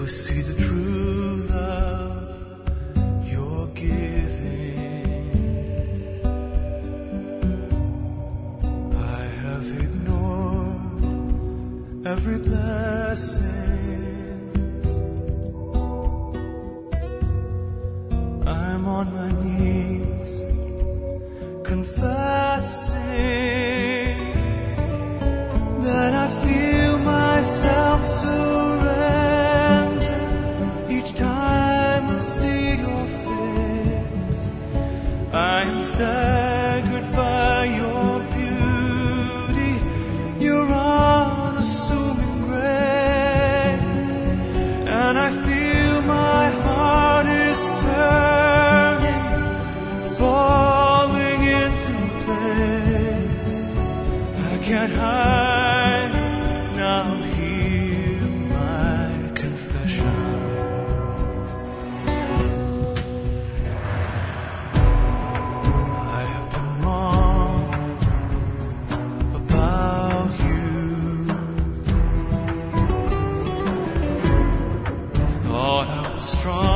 see the true love you're giving. I have ignored every blessing. I'm on my knees confessing that I feel myself surrender each time I see your face. I am staggered by your beauty, your unassuming grace, and I feel my heart is turning, falling into place. I can't hide, now hear my confession. I have been wrong about you. Thought I was strong